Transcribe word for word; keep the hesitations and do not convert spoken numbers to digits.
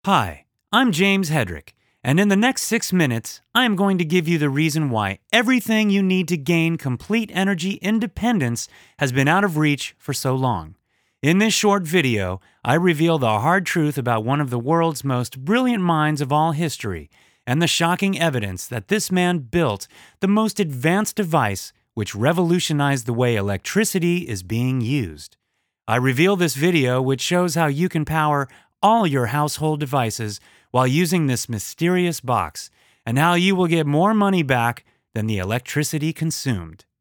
Hi, I'm James Hedrick, and in the next six minutes, I am going to give you the reason why everything you need to gain complete energy independence has been out of reach for so long. In this short video, I reveal the hard truth about one of the world's most brilliant minds of all history, and the shocking evidence that this man built the most advanced device which revolutionized the way electricity is being used. I reveal this video which shows how you can power all your household devices while using this mysterious box, and how you will get more money back than the electricity consumed.